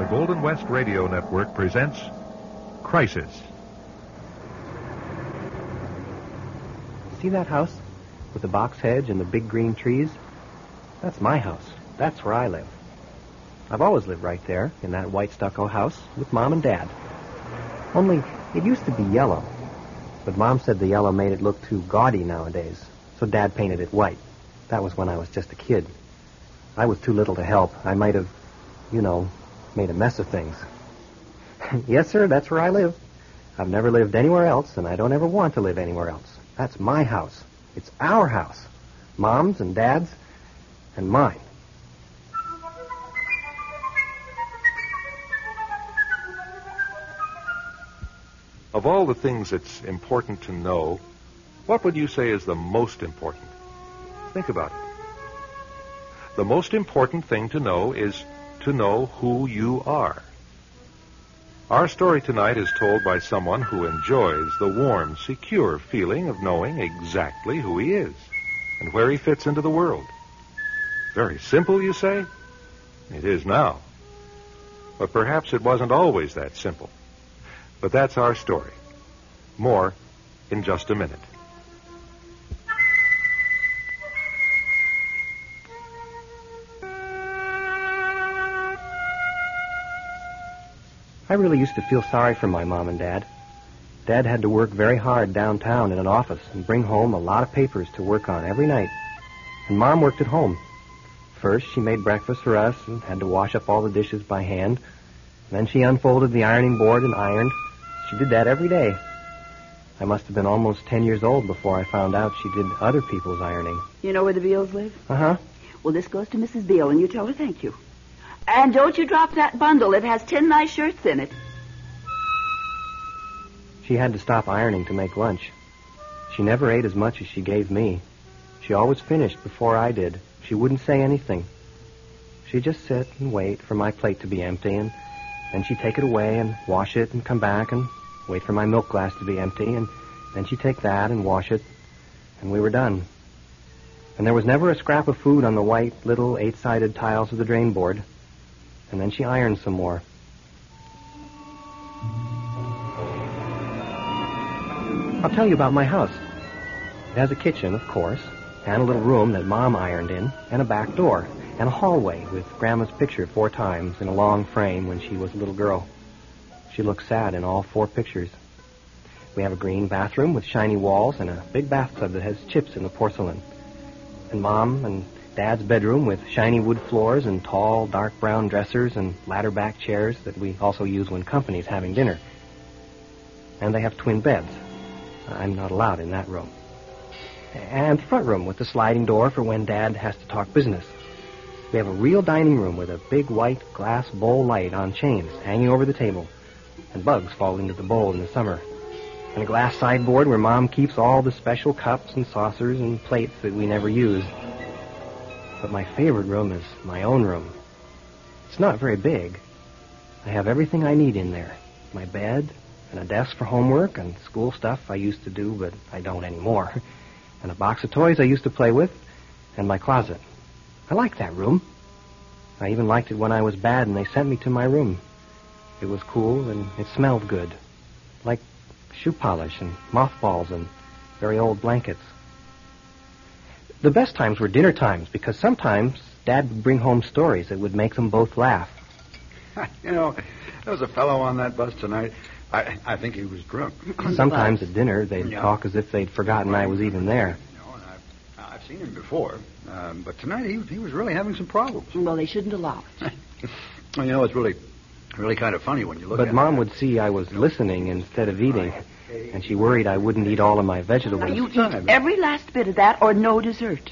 the Golden West Radio Network presents Crisis. See that house with the box hedge and the big green trees? That's my house. That's where I live. I've always lived right there in that white stucco house with Mom and Dad. Only it used to be yellow, but Mom said the yellow made it look too gaudy nowadays, so Dad painted it white. That was when I was just a kid. I was too little to help. I might have, made a mess of things. Yes, sir, that's where I live. I've never lived anywhere else, and I don't ever want to live anywhere else. That's my house. It's our house. Mom's and Dad's and mine. Of all the things it's important to know, what would you say is the most important? Think about it. The most important thing to know is to know who you are. Our story tonight is told by someone who enjoys the warm, secure feeling of knowing exactly who he is and where he fits into the world. Very simple, you say? It is now. But perhaps it wasn't always that simple. But that's our story. More in just a minute. I really used to feel sorry for my Mom and Dad. Dad had to work very hard downtown in an office and bring home a lot of papers to work on every night. And Mom worked at home. First, she made breakfast for us and had to wash up all the dishes by hand. Then she unfolded the ironing board and ironed. She did that every day. I must have been almost 10 years old before I found out she did other people's ironing. You know where the Beals live? Uh-huh. Well, this goes to Mrs. Beal, and you tell her thank you. And don't you drop that bundle. It has 10 nice shirts in it. She had to stop ironing to make lunch. She never ate as much as she gave me. She always finished before I did. She wouldn't say anything. She'd just sit and wait for my plate to be empty, and then she'd take it away and wash it and come back and wait for my milk glass to be empty, and then she'd take that and wash it, and we were done. And there was never a scrap of food on the white little 8-sided tiles of the drain board. And then she ironed some more. I'll tell you about my house. It has a kitchen, of course, and a little room that Mom ironed in, and a back door, and a hallway with Grandma's picture 4 times in a long frame when she was a little girl. She looks sad in all 4 pictures. We have a green bathroom with shiny walls and a big bathtub that has chips in the porcelain. And Mom and Dad's bedroom with shiny wood floors and tall, dark brown dressers and ladder-back chairs that we also use when company's having dinner. And they have twin beds. I'm not allowed in that room. And the front room with the sliding door for when Dad has to talk business. We have a real dining room with a big white glass bowl light on chains hanging over the table, and bugs fall into the bowl in the summer. And a glass sideboard where Mom keeps all the special cups and saucers and plates that we never use. But my favorite room is my own room. It's not very big. I have everything I need in there. My bed, and a desk for homework, and school stuff I used to do, but I don't anymore. And a box of toys I used to play with, and my closet. I like that room. I even liked it when I was bad and they sent me to my room. It was cool and it smelled good. Like shoe polish and mothballs and very old blankets. The best times were dinner times, because sometimes Dad would bring home stories that would make them both laugh. There was a fellow on that bus tonight. I think he was drunk. Sometimes at dinner, they'd talk as if they'd forgotten I was even there. And I've seen him before, but tonight he was really having some problems. Well, they shouldn't allow it. Well, it's really kind of funny when you look at it. But Mom would see I was listening instead of eating, and she worried I wouldn't eat all of my vegetables. Now, you eat every last bit of that or no dessert.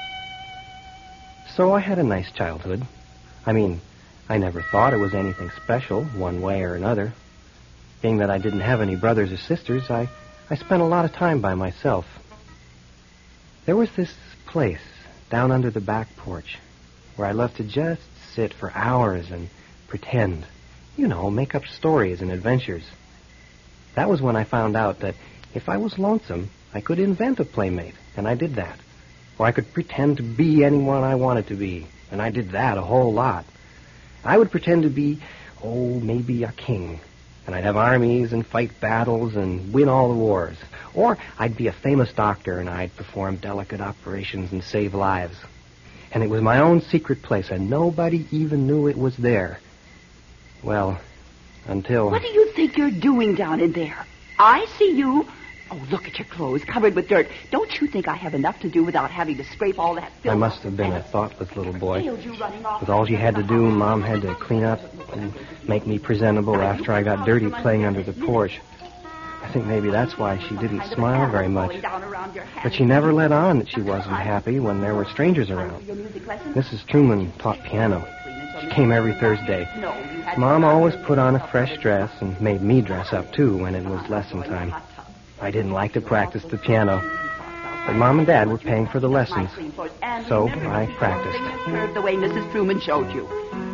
So I had a nice childhood. I mean, I never thought it was anything special, one way or another. Being that I didn't have any brothers or sisters, I spent a lot of time by myself. There was this place down under the back porch where I loved to just sit for hours and pretend. Make up stories and adventures. That was when I found out that if I was lonesome, I could invent a playmate, and I did that. Or I could pretend to be anyone I wanted to be, and I did that a whole lot. I would pretend to be, maybe a king. And I'd have armies and fight battles and win all the wars. Or I'd be a famous doctor and I'd perform delicate operations and save lives. And it was my own secret place, and nobody even knew it was there. Well, until... What do you think you're doing down in there? I see you. Oh, look at your clothes, covered with dirt. Don't you think I have enough to do without having to scrape all that filth? I must have been a thoughtless little boy. With all she had to do, Mom had to clean up and make me presentable after I got dirty playing under the porch. I think maybe that's why she didn't smile very much. But she never let on that she wasn't happy when there were strangers around. Mrs. Truman taught piano. She came every Thursday. Mom always put on a fresh dress and made me dress up, too, when it was lesson time. I didn't like to practice the piano, but Mom and Dad were paying for the lessons, so I practiced. The way Mrs. Truman showed you.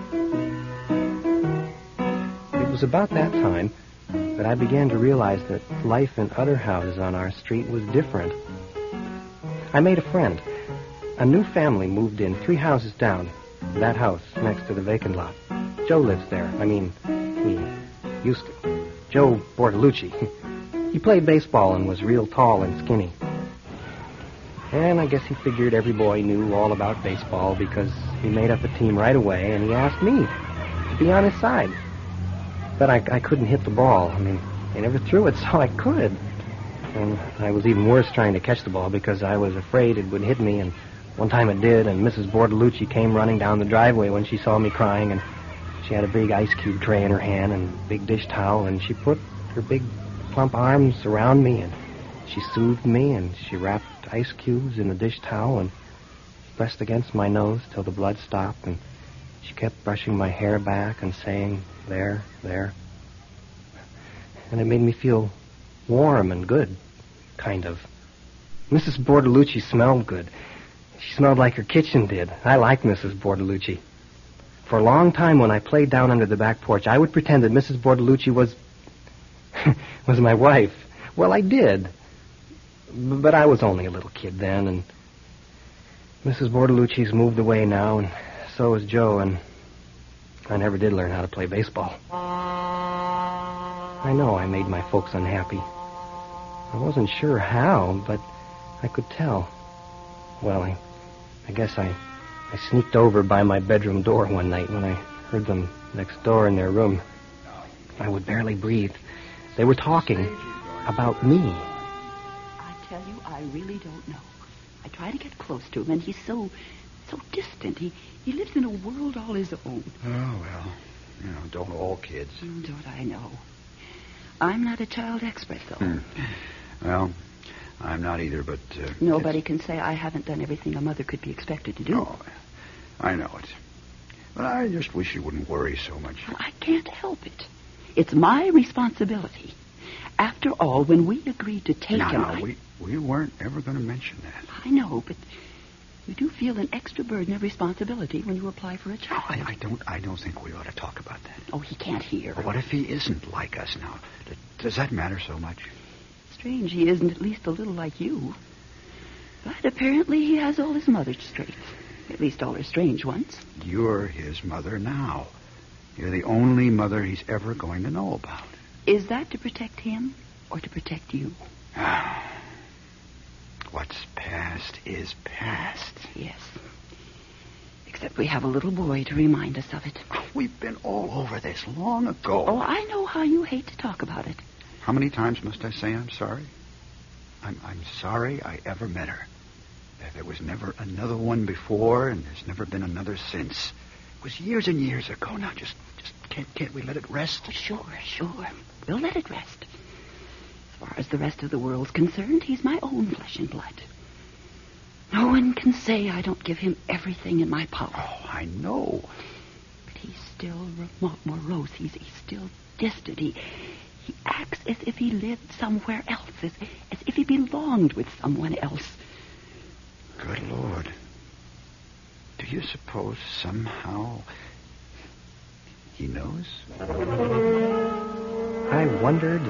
It was about that time that I began to realize that life in other houses on our street was different. I made a friend. A new family moved in 3 houses down, that house next to the vacant lot. Joe lives there. He used to. Joe Bortolucci. He played baseball and was real tall and skinny. And I guess he figured every boy knew all about baseball because he made up a team right away, and he asked me to be on his side. But I couldn't hit the ball. They never threw it, so I could. And I was even worse trying to catch the ball because I was afraid it would hit me, and one time it did, and Mrs. Bortolucci came running down the driveway when she saw me crying, and she had a big ice cube tray in her hand and a big dish towel, and she put her big plump arms around me, and she soothed me, and she wrapped ice cubes in the dish towel and pressed against my nose till the blood stopped, and she kept brushing my hair back and saying, "There, there." And it made me feel warm and good, kind of. Mrs. Bortolucci smelled good. She smelled like her kitchen did. I liked Mrs. Bortolucci. For a long time when I played down under the back porch, I would pretend that Mrs. Bortolucci was my wife. Well, I did. But I was only a little kid then, and Mrs. Bortolucci's moved away now, and so has Joe, and I never did learn how to play baseball. I know I made my folks unhappy. I wasn't sure how, but I could tell. Well, I guess I sneaked over by my bedroom door one night when I heard them next door in their room. I would barely breathe. They were talking about me. I tell you, I really don't know. I try to get close to him, and he's so distant. He lives in a world all his own. Oh, well, don't all kids. Don't I know? I'm not a child expert, though. Well, I'm not either, but... Nobody can say I haven't done everything a mother could be expected to do. Oh, I know it. But I just wish you wouldn't worry so much. Well, I can't help it. It's my responsibility. After all, when we agreed to take him... No, we weren't ever going to mention that. I know, but you do feel an extra burden of responsibility when you apply for a job. I don't think we ought to talk about that. Oh, he can't hear. But what if he isn't like us now? Does that matter so much? Strange he isn't at least a little like you. But apparently he has all his mother's traits. At least all her strange ones. You're his mother now. You're the only mother he's ever going to know about. Is that to protect him or to protect you? What's past is past. Yes. Except we have a little boy to remind us of it. We've been all over this long ago. Oh, I know how you hate to talk about it. How many times must I say I'm sorry? I'm sorry I ever met her. There was never another one before, and there's never been another since. It was years and years ago. Now, just can't we let it rest? Oh, sure. We'll let it rest. As far as the rest of the world's concerned, he's my own flesh and blood. No one can say I don't give him everything in my power. Oh, I know. But he's still morose. He's still distant. He acts as if he lived somewhere else, as if he belonged with someone else. Good Lord. Do you suppose somehow he knows? I wondered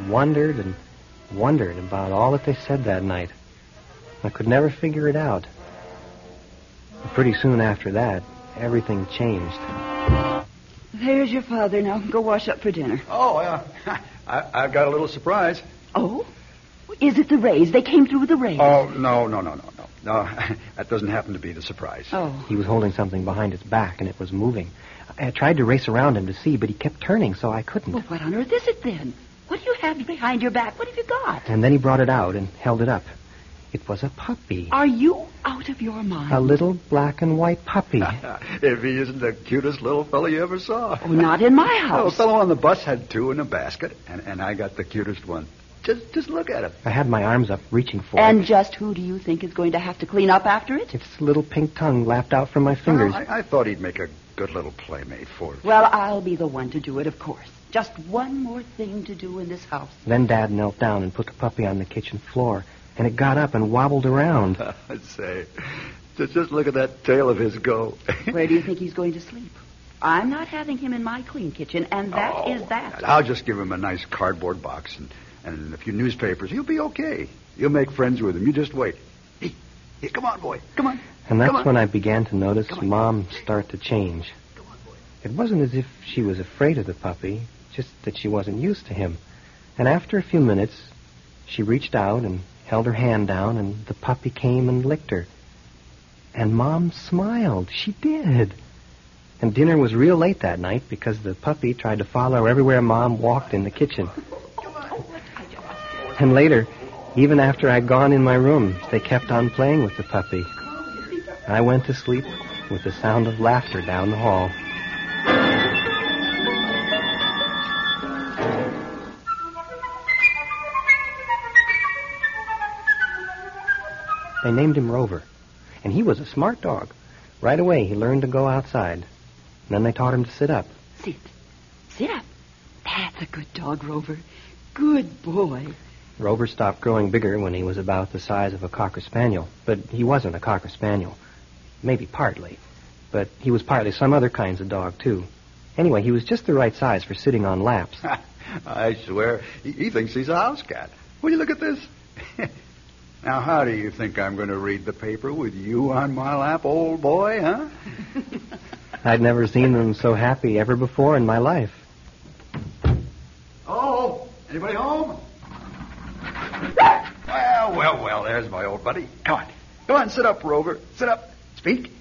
about all that they said that night. I could never figure it out. But pretty soon after that, everything changed. There's your father now. Go wash up for dinner. Oh, I've got a little surprise. Oh? Is it the rays? They came through with the rays. Oh, no. No, that doesn't happen to be the surprise. Oh. He was holding something behind his back, and it was moving. I tried to race around him to see, but he kept turning, so I couldn't. Well, what on earth is it then? What do you have behind your back? What have you got? And then he brought it out and held it up. It was a puppy. Are you out of your mind? A little black and white puppy. If he isn't the cutest little fellow you ever saw. Oh, not in my Oh, house. a fellow on the bus had two in a basket, and I got the cutest one. Just look at him. I had my arms up, reaching for And it. just who do you think is going to have to clean up after it? Its little pink tongue lapped out from my fingers. Well, I thought he'd make a good little playmate for it. Well, I'll be the one to do it, of course. Just one more thing to do in this house. Then Dad knelt down and put the puppy on the kitchen floor, and it got up and wobbled around. I'd say, just look at that tail of his go. Where do you think he's going to sleep? I'm not having him in my clean kitchen, and that is that. I'll just give him a nice cardboard box and a few newspapers. He'll be okay. You'll make friends with him. You just wait. Hey, come on, boy. Come on. And that's Come on. when I began to notice Come on. Mom start to change. Come on, boy. It wasn't as if she was afraid of the puppy, just that she wasn't used to him. And after a few minutes, she reached out and held her hand down, and the puppy came and licked her. And Mom smiled. She did. And dinner was real late that night because the puppy tried to follow everywhere Mom walked in the kitchen. And later, even after I'd gone in my room, they kept on playing with the puppy. I went to sleep with the sound of laughter down the hall. They named him Rover, and he was a smart dog. Right away, he learned to go outside. And then they taught him to sit up. Sit. Sit up. That's a good dog, Rover. Good boy. Rover stopped growing bigger when he was about the size of a Cocker Spaniel, but he wasn't a Cocker Spaniel. Maybe partly, but he was partly some other kinds of dog, too. Anyway, he was just the right size for sitting on laps. I swear, he thinks he's a house cat. Will you look at this? Now, how do you think I'm going to read the paper with you on my lap, old boy, huh? I'd never seen them so happy ever before in my life. Oh, anybody home? Well, there's my old buddy. Come on, sit up, Rover. Sit up. Speak.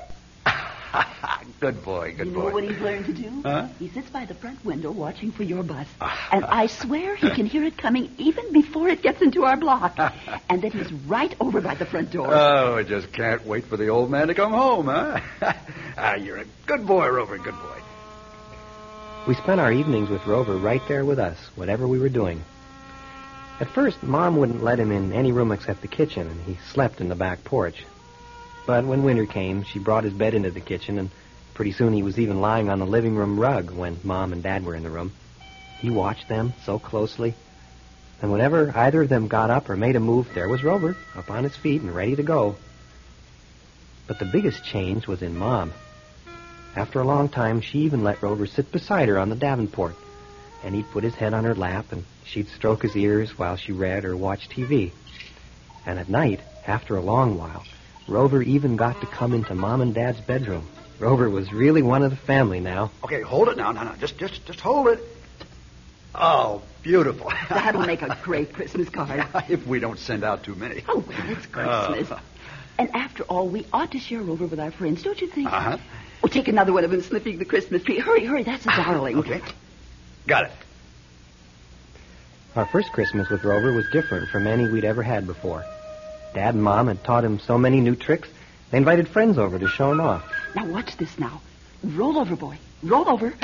Good boy, good You boy. know what he's learned to do? Huh? He sits by the front window watching for your bus. And I swear he can hear it coming even before it gets into our block. And then he's right over by the front door. Oh, I just can't wait for the old man to come home, huh? You're a good boy, Rover, good boy. We spent our evenings with Rover right there with us, whatever we were doing. At first, Mom wouldn't let him in any room except the kitchen, and he slept in the back porch. But when winter came, she brought his bed into the kitchen, and pretty soon he was even lying on the living room rug when Mom and Dad were in the room. He watched them so closely. And whenever either of them got up or made a move, there was Rover, up on his feet and ready to go. But the biggest change was in Mom. After a long time, she even let Rover sit beside her on the Davenport. And he'd put his head on her lap, and she'd stroke his ears while she read or watched TV. And at night, after a long while, Rover even got to come into Mom and Dad's bedroom. Rover was really one of the family now. Okay, hold it now. No. Just hold it. Oh, beautiful. That'll make a great Christmas card. If we don't send out too many. Oh, well, it's Christmas. And after all, we ought to share Rover with our friends, don't you think? Uh-huh. Oh, take another one of them sniffing the Christmas tree. Hurry, that's a darling. Okay. Got it. Our first Christmas with Rover was different from any we'd ever had before. Dad and Mom had taught him so many new tricks, they invited friends over to show him off. Now, watch this now. Roll over, boy. Roll over.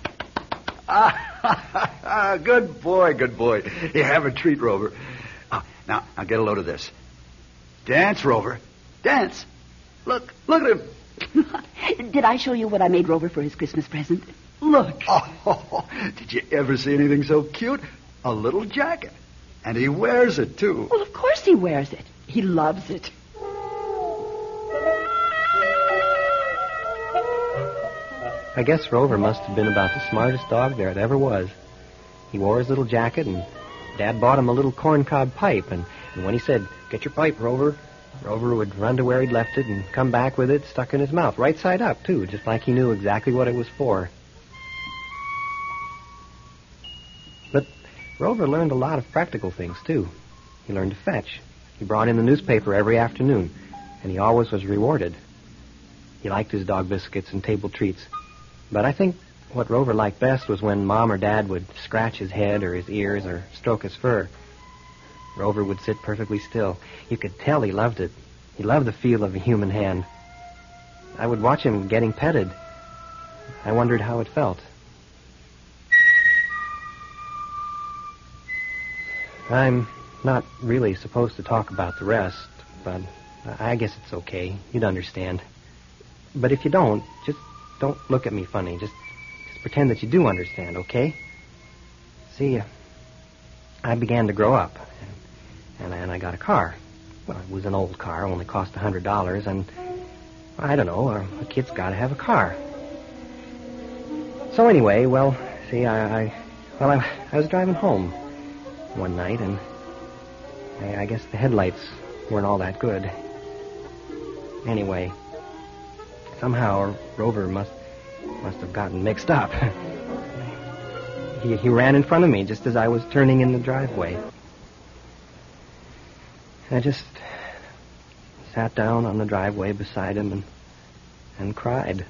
Good boy, good boy. You have a treat, Rover. Now get a load of this. Dance, Rover. Dance. Look at him. Did I show you what I made Rover for his Christmas present? Look. Oh, did you ever see anything so cute? A little jacket. And he wears it, too. Well, of course he wears it. He loves it. I guess Rover must have been about the smartest dog there ever was. He wore his little jacket, and Dad bought him a little corncob pipe, and when he said, "Get your pipe, Rover," Rover would run to where he'd left it and come back with it stuck in his mouth, right side up, too, just like he knew exactly what it was for. But Rover learned a lot of practical things, too. He learned to fetch. He brought in the newspaper every afternoon, and he always was rewarded. He liked his dog biscuits and table treats. But I think what Rover liked best was when Mom or Dad would scratch his head or his ears or stroke his fur. Rover would sit perfectly still. You could tell he loved it. He loved the feel of a human hand. I would watch him getting petted. I wondered how it felt. I'm not really supposed to talk about the rest, but I guess it's okay. You'd understand. But if you don't, just don't look at me funny. Just pretend that you do understand, okay? See, I began to grow up, and I got a car. Well, it was an old car, only cost $100, and I don't know, a kid's got to have a car. So anyway, well, see, I was driving home one night, and I guess the headlights weren't all that good. Anyway, somehow Rover must have gotten mixed up. He ran in front of me just as I was turning in the driveway. I just sat down on the driveway beside him and cried.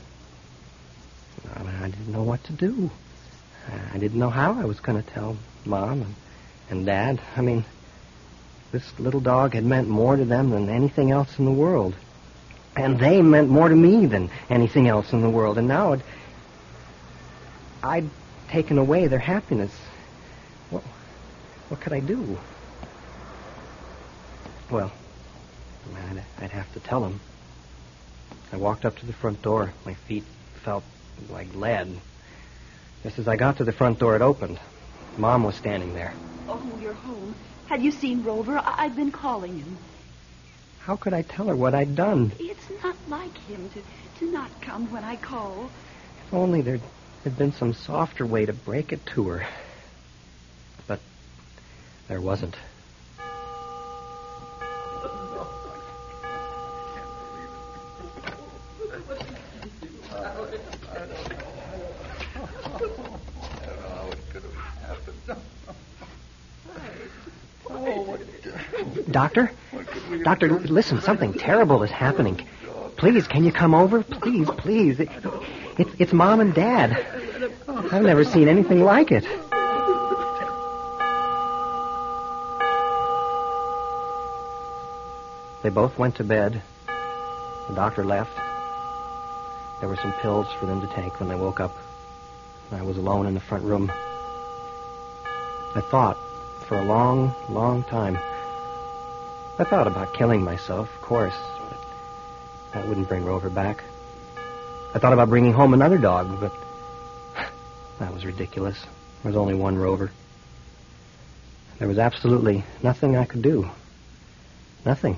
I didn't know what to do. I didn't know how I was going to tell Mom and Dad. I mean, this little dog had meant more to them than anything else in the world. And they meant more to me than anything else in the world. And now I'd taken away their happiness. What could I do? Well, I'd have to tell them. I walked up to the front door. My feet felt like lead. Just as I got to the front door, it opened. Mom was standing there. Oh, you're home. Have you seen Rover? I've been calling him. How could I tell her what I'd done? It's not like him to not come when I call. If only there'd been some softer way to break it to her. But there wasn't. Doctor? Doctor, listen, something terrible is happening. Please, can you come over? Please. It's Mom and Dad. I've never seen anything like it. They both went to bed. The doctor left. There were some pills for them to take when they woke up. I was alone in the front room. I thought for a long, long time. I thought about killing myself, of course, but that wouldn't bring Rover back. I thought about bringing home another dog, but that was ridiculous. There was only one Rover. There was absolutely nothing I could do. Nothing.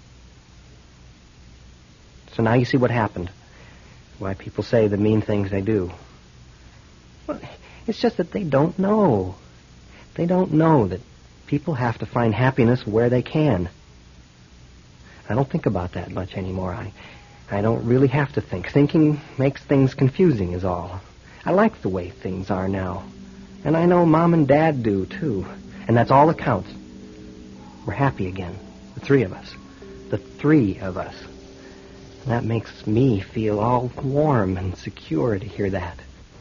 So now you see what happened. Why people say the mean things they do. Well, it's just that they don't know. They don't know that people have to find happiness where they can. I don't think about that much anymore. I don't really have to think. Thinking makes things confusing is all. I like the way things are now. And I know Mom and Dad do, too. And that's all that counts. We're happy again. The three of us. The three of us. And that makes me feel all warm and secure to hear that.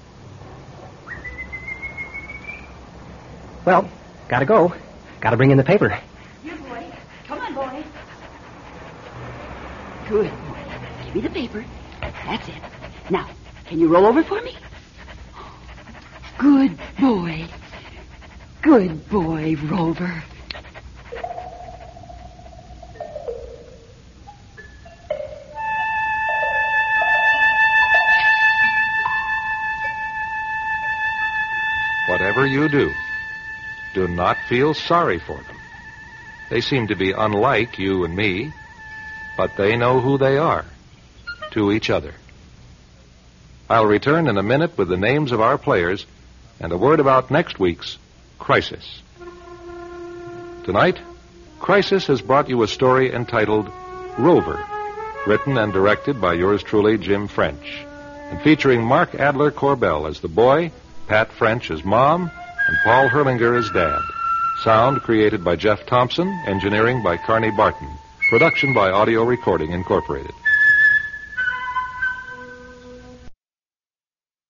Well, gotta go. Gotta bring in the paper. Here, boy. Come on, boy. Good boy. Give me the paper. That's it. Now, can you roll over for me? Good boy. Good boy, Rover. Whatever you do not feel sorry for them. They seem to be unlike you and me, but they know who they are to each other. I'll return in a minute with the names of our players and a word about next week's Crisis. Tonight, Crisis has brought you a story entitled Rover, written and directed by yours truly, Jim French, and featuring Mark Adler Corbell as the boy, Pat French as Mom, and Paul Herlinger as Dad. Sound created by Jeff Thompson, engineering by Carney Barton. Production by Audio Recording Incorporated.